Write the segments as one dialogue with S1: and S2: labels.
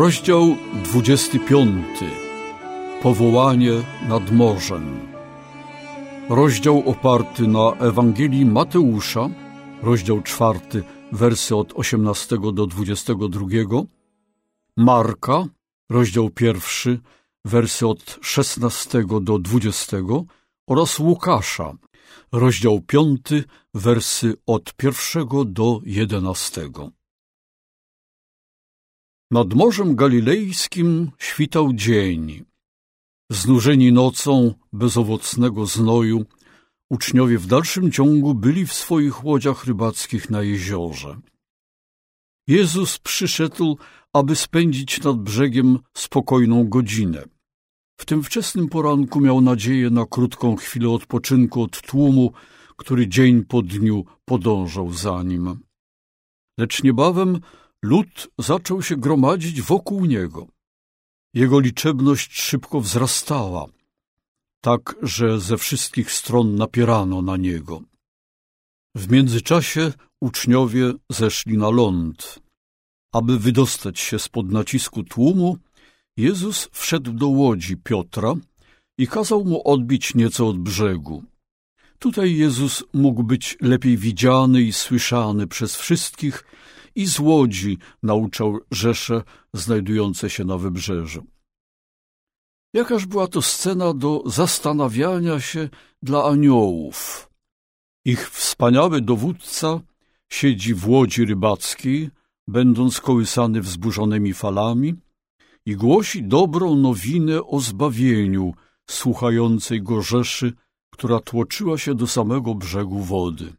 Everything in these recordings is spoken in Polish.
S1: Rozdział 25. Powołanie nad morzem. Rozdział oparty na Ewangelii Mateusza, rozdział 4, wersy od 18 do 22, Marka, rozdział 1, wersy od 16 do 20 oraz Łukasza, rozdział 5, wersy od 1 do 11. Nad Morzem Galilejskim świtał dzień. Znużeni nocą bezowocnego znoju, uczniowie w dalszym ciągu byli w swoich łodziach rybackich na jeziorze. Jezus przyszedł, aby spędzić nad brzegiem spokojną godzinę. W tym wczesnym poranku miał nadzieję na krótką chwilę odpoczynku od tłumu, który dzień po dniu podążał za nim. Lecz niebawem lud zaczął się gromadzić wokół niego. Jego liczebność szybko wzrastała, tak że ze wszystkich stron napierano na niego. W międzyczasie uczniowie zeszli na ląd. Aby wydostać się spod nacisku tłumu, Jezus wszedł do łodzi Piotra i kazał mu odbić nieco od brzegu. Tutaj Jezus mógł być lepiej widziany i słyszany przez wszystkich i z łodzi nauczał rzesze znajdujące się na wybrzeżu. Jakaż była to scena do zastanawiania się dla aniołów. Ich wspaniały dowódca siedzi w łodzi rybackiej, będąc kołysany wzburzonymi falami, i głosi dobrą nowinę o zbawieniu słuchającej go rzeszy, która tłoczyła się do samego brzegu wody.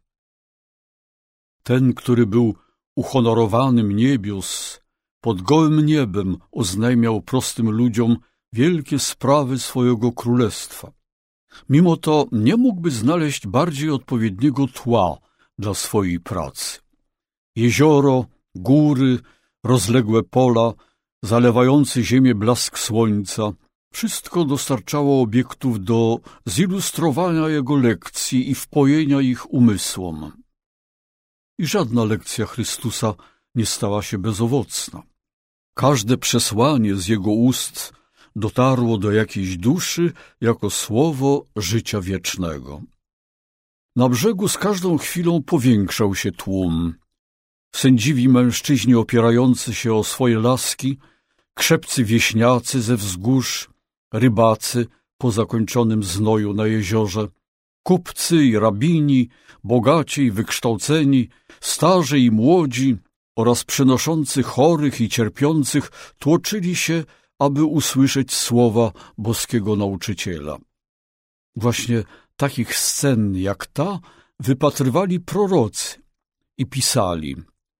S1: Ten, który był uhonorowanym niebios, pod gołym niebem oznajmiał prostym ludziom wielkie sprawy swojego królestwa. Mimo to nie mógłby znaleźć bardziej odpowiedniego tła dla swojej pracy. Jezioro, góry, rozległe pola, zalewający ziemię blask słońca, wszystko dostarczało obiektów do zilustrowania jego lekcji i wpojenia ich umysłom. I żadna lekcja Chrystusa nie stała się bezowocna. Każde przesłanie z jego ust dotarło do jakiejś duszy jako słowo życia wiecznego. Na brzegu z każdą chwilą powiększał się tłum. Sędziwi mężczyźni opierający się o swoje laski, krzepcy wieśniacy ze wzgórz, rybacy po zakończonym znoju na jeziorze, kupcy i rabini, bogaci i wykształceni, starzy i młodzi oraz przynoszący chorych i cierpiących tłoczyli się, aby usłyszeć słowa boskiego nauczyciela. Właśnie takich scen jak ta wypatrywali prorocy i pisali: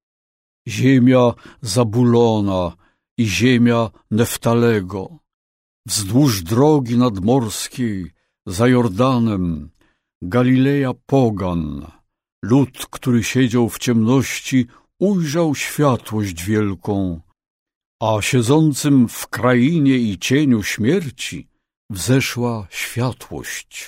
S1: ziemia Zabulona i ziemia Neftalego, wzdłuż drogi nadmorskiej, za Jordanem, Galileja pogan, lud, który siedział w ciemności, ujrzał światłość wielką, a siedzącym w krainie i cieniu śmierci wzeszła światłość.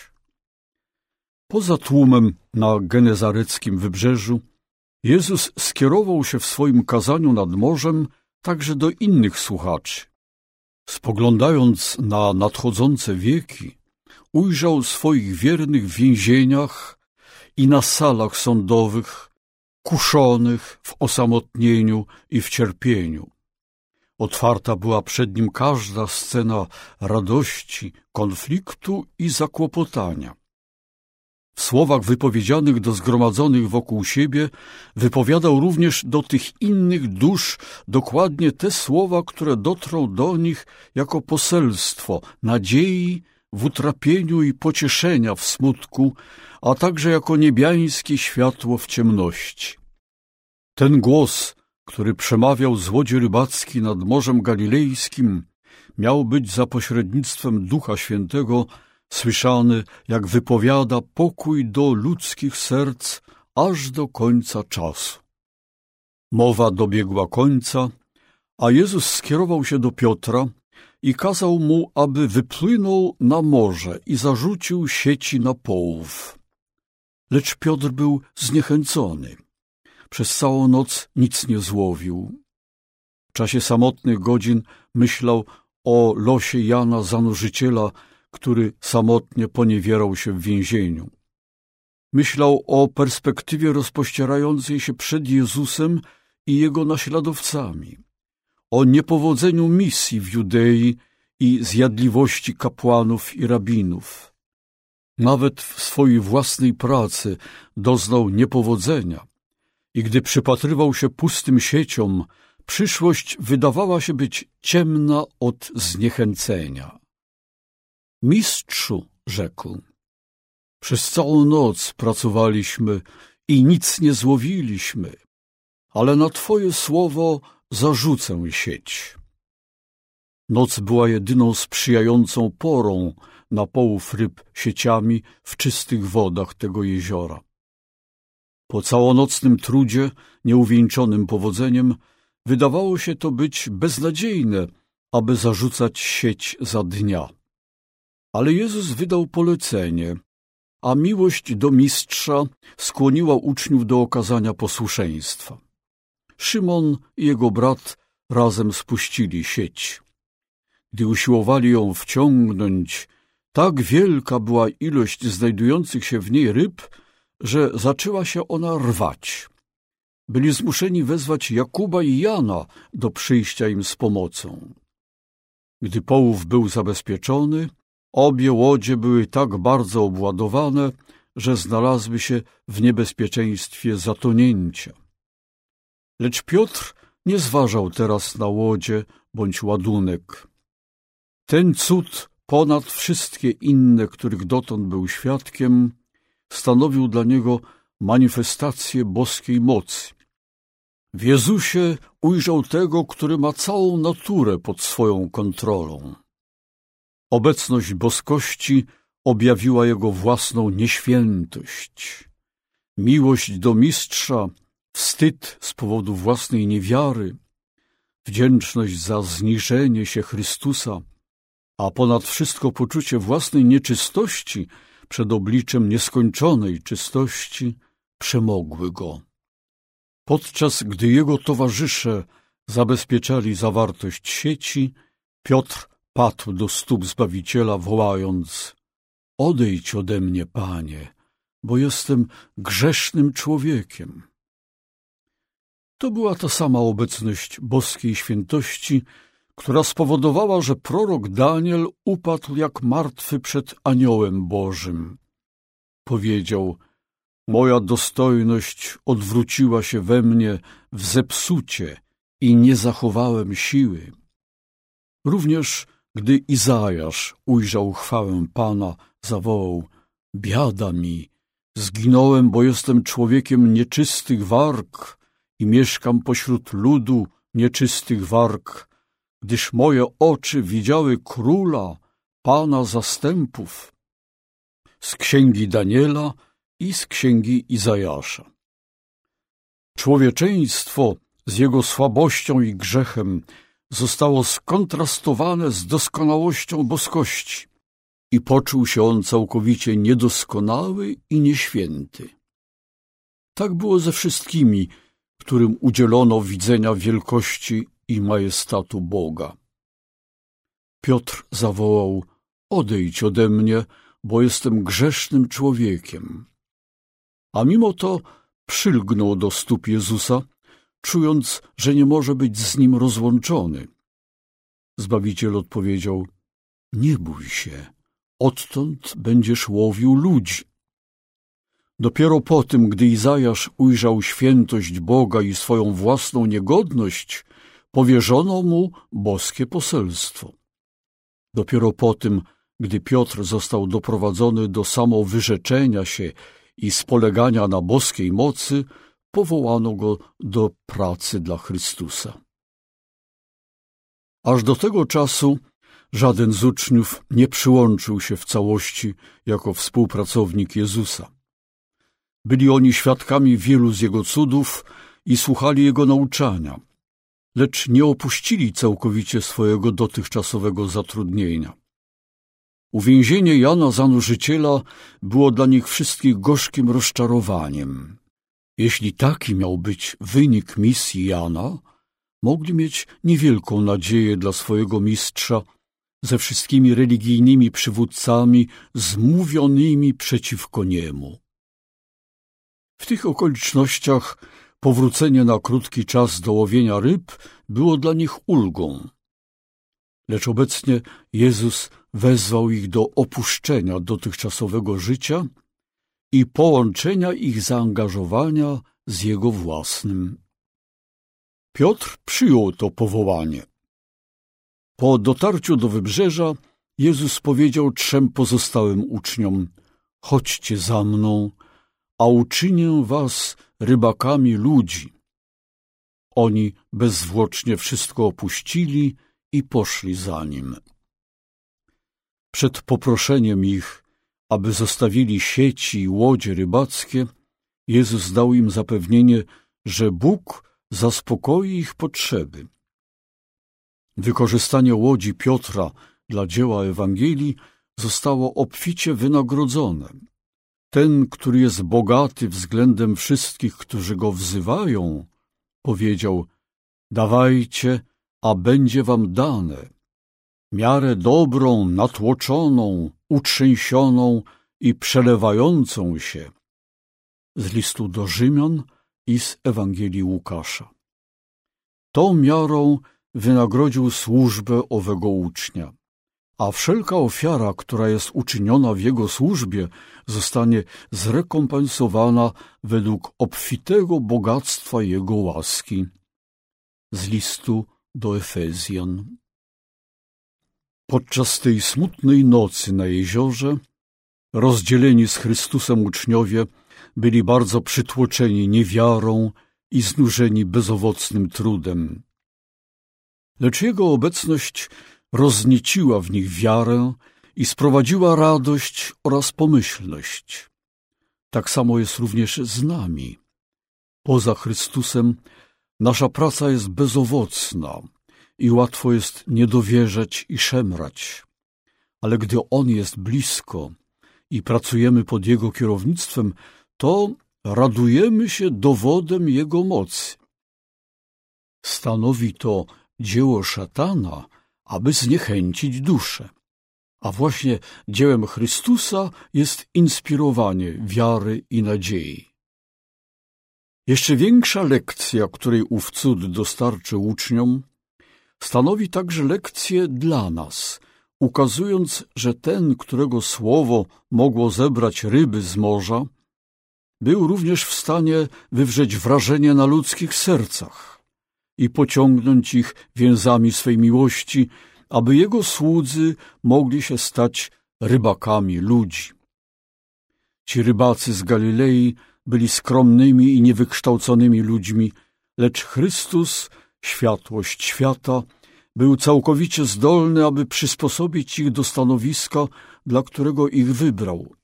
S1: Poza tłumem na genezareckim wybrzeżu Jezus skierował się w swoim kazaniu nad morzem także do innych słuchaczy. Spoglądając na nadchodzące wieki, ujrzał swoich wiernych w więzieniach i na salach sądowych, kuszonych w osamotnieniu i w cierpieniu. Otwarta była przed nim każda scena radości, konfliktu i zakłopotania. W słowach wypowiedzianych do zgromadzonych wokół siebie wypowiadał również do tych innych dusz dokładnie te słowa, które dotrą do nich jako poselstwo nadziei w utrapieniu i pocieszenia w smutku, a także jako niebiańskie światło w ciemności. Ten głos, który przemawiał z łodzi rybackiej nad Morzem Galilejskim, miał być za pośrednictwem Ducha Świętego słyszany, jak wypowiada pokój do ludzkich serc aż do końca czasu. Mowa dobiegła końca, a Jezus skierował się do Piotra i kazał mu, aby wypłynął na morze i zarzucił sieci na połów. Lecz Piotr był zniechęcony. Przez całą noc nic nie złowił. czasie samotnych godzin myślał o losie Jana Zanurzyciela, który samotnie poniewierał się w więzieniu. Myślał o perspektywie rozpościerającej się przed Jezusem i Jego naśladowcami, o niepowodzeniu misji w Judei i zjadliwości kapłanów i rabinów. Nawet w swojej własnej pracy doznał niepowodzenia i gdy przypatrywał się pustym sieciom, przyszłość wydawała się być ciemna od zniechęcenia. Mistrzu, rzekł, przez całą noc pracowaliśmy i nic nie złowiliśmy, ale na Twoje słowo zarzucę sieć. Noc była jedyną sprzyjającą porą na połów ryb sieciami w czystych wodach tego jeziora. Po całonocnym trudzie, nieuwieńczonym powodzeniem, wydawało się to być beznadziejne, aby zarzucać sieć za dnia. Ale Jezus wydał polecenie, a miłość do mistrza skłoniła uczniów do okazania posłuszeństwa. Szymon i jego brat razem spuścili sieć. Gdy usiłowali ją wciągnąć, tak wielka była ilość znajdujących się w niej ryb, że zaczęła się ona rwać. Byli zmuszeni wezwać Jakuba i Jana do przyjścia im z pomocą. Gdy połów był zabezpieczony, obie łodzie były tak bardzo obładowane, że znalazły się w niebezpieczeństwie zatonięcia. Lecz Piotr nie zważał teraz na łodzie bądź ładunek. Ten cud ponad wszystkie inne, których dotąd był świadkiem, stanowił dla niego manifestację boskiej mocy. W Jezusie ujrzał tego, który ma całą naturę pod swoją kontrolą. Obecność boskości objawiła jego własną nieświętość. Miłość do mistrza, wstyd z powodu własnej niewiary, wdzięczność za zniżenie się Chrystusa, a ponad wszystko poczucie własnej nieczystości przed obliczem nieskończonej czystości przemogły go. Podczas gdy jego towarzysze zabezpieczali zawartość sieci, Piotr padł do stóp Zbawiciela, wołając: „Odejdź ode mnie, Panie, bo jestem grzesznym człowiekiem”. To była ta sama obecność boskiej świętości, która spowodowała, że prorok Daniel upadł jak martwy przed aniołem Bożym. Powiedział: „Moja dostojność odwróciła się we mnie w zepsucie i nie zachowałem siły”. Również gdy Izajasz ujrzał chwałę Pana, zawołał: „Biada mi, zginąłem, bo jestem człowiekiem nieczystych warg i mieszkam pośród ludu nieczystych warg, gdyż moje oczy widziały Króla, Pana zastępów”. Z księgi Daniela i z księgi Izajasza. Człowieczeństwo z jego słabością i grzechem zostało skontrastowane z doskonałością boskości i poczuł się on całkowicie niedoskonały i nieświęty. Tak było ze wszystkimi, którym udzielono widzenia wielkości i majestatu Boga. Piotr zawołał: „Odejdź ode mnie, bo jestem grzesznym człowiekiem”. A mimo to przylgnął do stóp Jezusa, czując, że nie może być z nim rozłączony. Zbawiciel odpowiedział: „Nie bój się, odtąd będziesz łowił ludzi”. Dopiero po tym, gdy Izajasz ujrzał świętość Boga i swoją własną niegodność, powierzono mu boskie poselstwo. Dopiero po tym, gdy Piotr został doprowadzony do samowyrzeczenia się i spolegania na boskiej mocy, powołano go do pracy dla Chrystusa. Aż do tego czasu żaden z uczniów nie przyłączył się w całości jako współpracownik Jezusa. Byli oni świadkami wielu z Jego cudów i słuchali Jego nauczania, lecz nie opuścili całkowicie swojego dotychczasowego zatrudnienia. Uwięzienie Jana Zanurzyciela było dla nich wszystkich gorzkim rozczarowaniem. Jeśli taki miał być wynik misji Jana, mogli mieć niewielką nadzieję dla swojego mistrza ze wszystkimi religijnymi przywódcami zmówionymi przeciwko niemu. W tych okolicznościach powrócenie na krótki czas do łowienia ryb było dla nich ulgą. Lecz obecnie Jezus wezwał ich do opuszczenia dotychczasowego życia i połączenia ich zaangażowania z Jego własnym. Piotr przyjął to powołanie. Po dotarciu do wybrzeża Jezus powiedział 3 pozostałym uczniom: chodźcie za mną, a uczynię was rybakami ludzi. Oni bezzwłocznie wszystko opuścili i poszli za nim. Przed poproszeniem ich, aby zostawili sieci i łodzie rybackie, Jezus dał im zapewnienie, że Bóg zaspokoi ich potrzeby. Wykorzystanie łodzi Piotra dla dzieła Ewangelii zostało obficie wynagrodzone. Ten, który jest bogaty względem wszystkich, którzy go wzywają, powiedział: dawajcie, a będzie wam dane. Miarę dobrą, natłoczoną, utrzęsioną i przelewającą się. Z listu do Rzymian i z Ewangelii Łukasza. Tą miarą wynagrodził służbę owego ucznia, a wszelka ofiara, która jest uczyniona w jego służbie, zostanie zrekompensowana według obfitego bogactwa jego łaski. Z listu do Efezjan. Podczas tej smutnej nocy na jeziorze, rozdzieleni z Chrystusem uczniowie byli bardzo przytłoczeni niewiarą i znużeni bezowocnym trudem. Lecz Jego obecność roznieciła w nich wiarę i sprowadziła radość oraz pomyślność. Tak samo jest również z nami. Poza Chrystusem nasza praca jest bezowocna i łatwo jest nie dowierzać i szemrać. Ale gdy On jest blisko i pracujemy pod Jego kierownictwem, to radujemy się dowodem Jego mocy. Stanowi to dzieło szatana, aby zniechęcić duszę. A właśnie dziełem Chrystusa jest inspirowanie wiary i nadziei. Jeszcze większa lekcja, której ów cud dostarczył uczniom, stanowi także lekcję dla nas, ukazując, że ten, którego słowo mogło zebrać ryby z morza, był również w stanie wywrzeć wrażenie na ludzkich sercach i pociągnąć ich więzami swej miłości, aby Jego słudzy mogli się stać rybakami ludzi. Ci rybacy z Galilei byli skromnymi i niewykształconymi ludźmi, lecz Chrystus, światłość świata, był całkowicie zdolny, aby przysposobić ich do stanowiska, dla którego ich wybrał.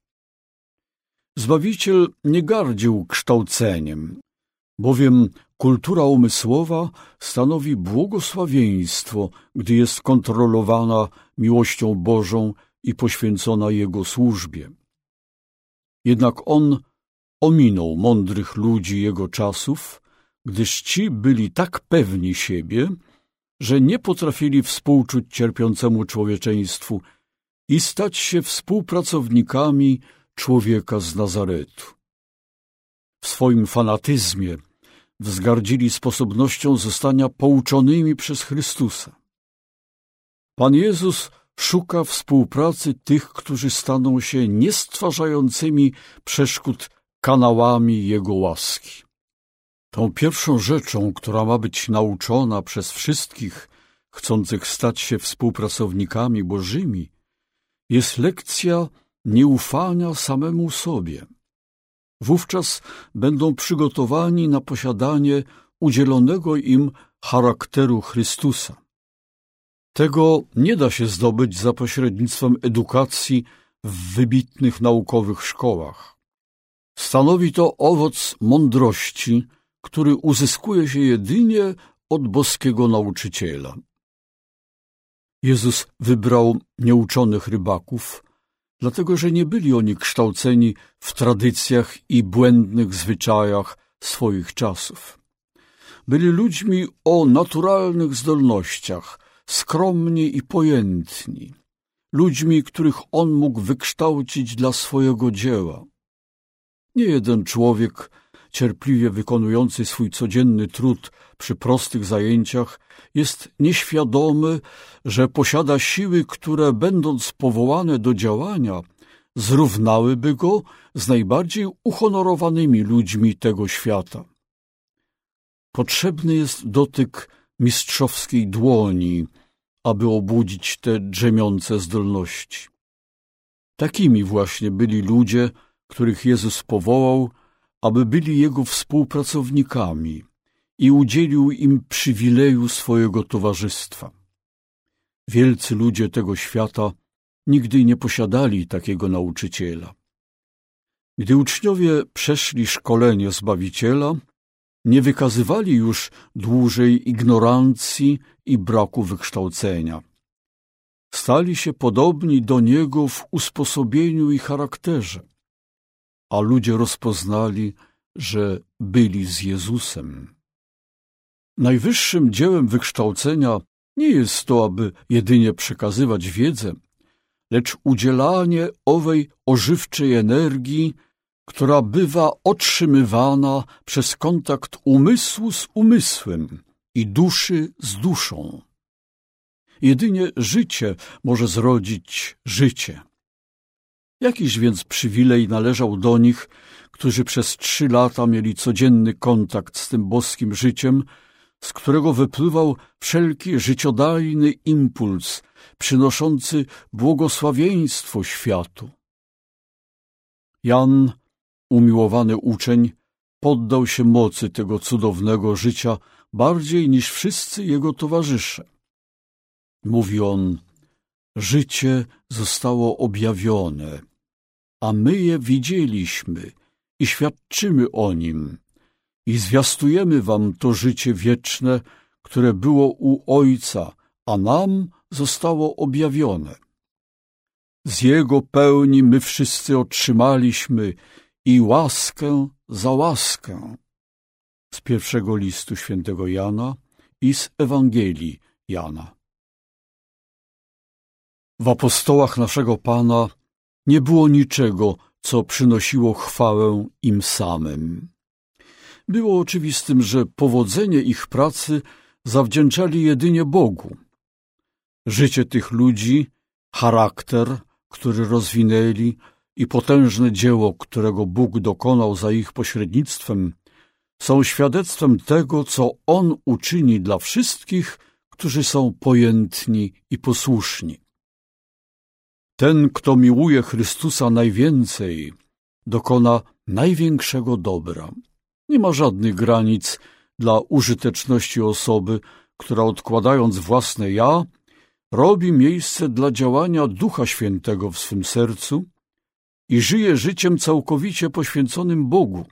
S1: Zbawiciel nie gardził kształceniem, bowiem kultura umysłowa stanowi błogosławieństwo, gdy jest kontrolowana miłością Bożą i poświęcona Jego służbie. Jednak On ominął mądrych ludzi Jego czasów, gdyż ci byli tak pewni siebie, że nie potrafili współczuć cierpiącemu człowieczeństwu i stać się współpracownikami człowieka z Nazaretu. W swoim fanatyzmie wzgardzili sposobnością zostania pouczonymi przez Chrystusa. Pan Jezus szuka współpracy tych, którzy staną się niestwarzającymi przeszkód kanałami Jego łaski. Tą pierwszą rzeczą, która ma być nauczona przez wszystkich chcących stać się współpracownikami Bożymi, jest lekcja nieufania samemu sobie. Wówczas będą przygotowani na posiadanie udzielonego im charakteru Chrystusa. Tego nie da się zdobyć za pośrednictwem edukacji w wybitnych naukowych szkołach. Stanowi to owoc mądrości, który uzyskuje się jedynie od boskiego nauczyciela. Jezus wybrał nieuczonych rybaków, dlatego że nie byli oni kształceni w tradycjach i błędnych zwyczajach swoich czasów. byli ludźmi o naturalnych zdolnościach, skromni i pojętni, ludźmi, których on mógł wykształcić dla swojego dzieła. Nie jeden człowiek, cierpliwie wykonujący swój codzienny trud przy prostych zajęciach, jest nieświadomy, że posiada siły, które, będąc powołane do działania, zrównałyby go z najbardziej uhonorowanymi ludźmi tego świata. Potrzebny jest dotyk mistrzowskiej dłoni, aby obudzić te drzemiące zdolności. Takimi właśnie byli ludzie, których Jezus powołał, aby byli Jego współpracownikami i udzielił im przywileju swojego towarzystwa. Wielcy ludzie tego świata nigdy nie posiadali takiego nauczyciela. Gdy uczniowie przeszli szkolenie Zbawiciela, nie wykazywali już dłużej ignorancji i braku wykształcenia. Stali się podobni do Niego w usposobieniu i charakterze, a ludzie rozpoznali, że byli z Jezusem. Najwyższym dziełem wykształcenia nie jest to, aby jedynie przekazywać wiedzę, lecz udzielanie owej ożywczej energii, która bywa otrzymywana przez kontakt umysłu z umysłem i duszy z duszą. Jedynie życie może zrodzić życie. Jakiż więc przywilej należał do nich, którzy przez 3 lata mieli codzienny kontakt z tym boskim życiem, z którego wypływał wszelki życiodajny impuls, przynoszący błogosławieństwo światu. Jan, umiłowany uczeń, poddał się mocy tego cudownego życia bardziej niż wszyscy jego towarzysze. Mówi on: życie zostało objawione, a my je widzieliśmy i świadczymy o nim i zwiastujemy wam to życie wieczne, które było u Ojca, a nam zostało objawione. Z Jego pełni my wszyscy otrzymaliśmy i łaskę za łaskę. Z pierwszego listu świętego Jana i z Ewangelii Jana. W apostołach naszego Pana nie było niczego, co przynosiło chwałę im samym. Było oczywistym, że powodzenie ich pracy zawdzięczali jedynie Bogu. Życie tych ludzi, charakter, który rozwinęli, i potężne dzieło, którego Bóg dokonał za ich pośrednictwem, są świadectwem tego, co On uczyni dla wszystkich, którzy są pojętni i posłuszni. Ten, kto miłuje Chrystusa najwięcej, dokona największego dobra. Nie ma żadnych granic dla użyteczności osoby, która, odkładając własne ja, robi miejsce dla działania Ducha Świętego w swym sercu i żyje życiem całkowicie poświęconym Bogu.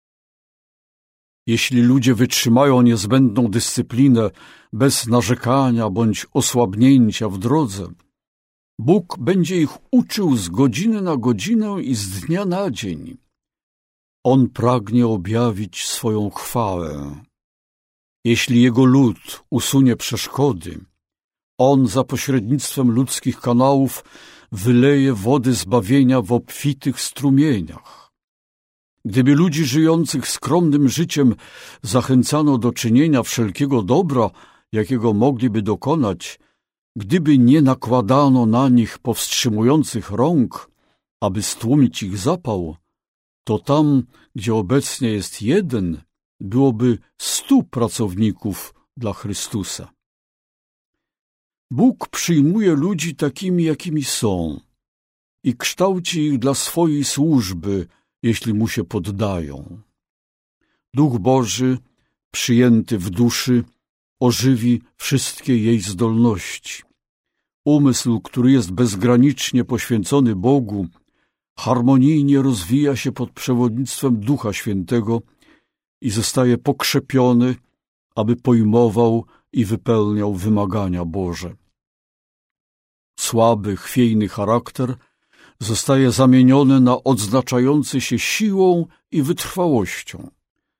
S1: Jeśli ludzie wytrzymają niezbędną dyscyplinę bez narzekania bądź osłabnięcia w drodze, Bóg będzie ich uczył z godziny na godzinę i z dnia na dzień. On pragnie objawić swoją chwałę. Jeśli Jego lud usunie przeszkody, On za pośrednictwem ludzkich kanałów wyleje wody zbawienia w obfitych strumieniach. Gdyby ludzi żyjących skromnym życiem zachęcano do czynienia wszelkiego dobra, jakiego mogliby dokonać, gdyby nie nakładano na nich powstrzymujących rąk, aby stłumić ich zapał, to tam, gdzie obecnie jest 1, byłoby 100 pracowników dla Chrystusa. Bóg przyjmuje ludzi takimi, jakimi są i kształci ich dla swojej służby, jeśli Mu się poddają. Duch Boży, przyjęty w duszy, ożywi wszystkie jej zdolności. Umysł, który jest bezgranicznie poświęcony Bogu, harmonijnie rozwija się pod przewodnictwem Ducha Świętego i zostaje pokrzepiony, aby pojmował i wypełniał wymagania Boże. Słaby, chwiejny charakter zostaje zamieniony na odznaczający się siłą i wytrwałością.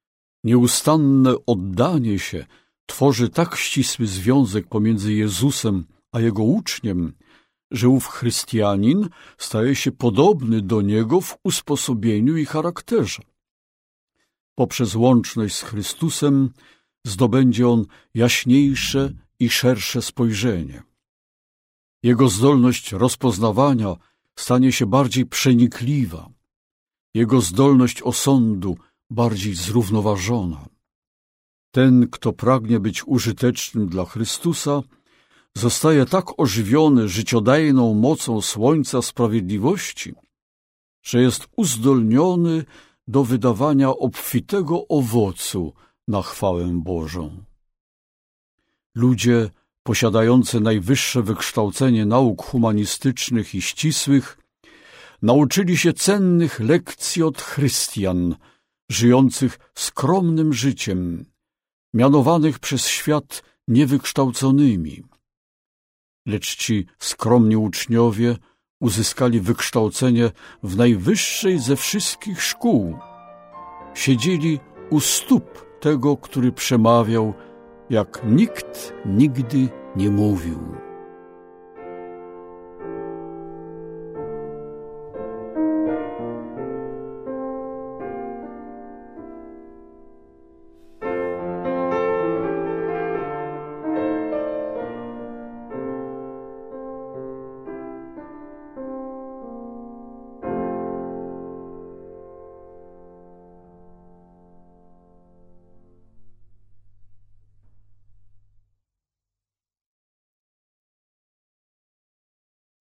S1: Nieustanne oddanie się tworzy tak ścisły związek pomiędzy Jezusem a Jego uczniem, że ów chrystianin staje się podobny do Niego w usposobieniu i charakterze. Poprzez łączność z Chrystusem zdobędzie on jaśniejsze i szersze spojrzenie. Jego zdolność rozpoznawania stanie się bardziej przenikliwa, jego zdolność osądu bardziej zrównoważona. Ten, kto pragnie być użytecznym dla Chrystusa, zostaje tak ożywiony życiodajną mocą Słońca Sprawiedliwości, że jest uzdolniony do wydawania obfitego owocu na chwałę Bożą. Ludzie posiadający najwyższe wykształcenie nauk humanistycznych i ścisłych nauczyli się cennych lekcji od chrystian, żyjących skromnym życiem, mianowanych przez świat niewykształconymi. Lecz ci skromni uczniowie uzyskali wykształcenie w najwyższej ze wszystkich szkół. Siedzieli u stóp tego, który przemawiał, jak nikt nigdy nie mówił.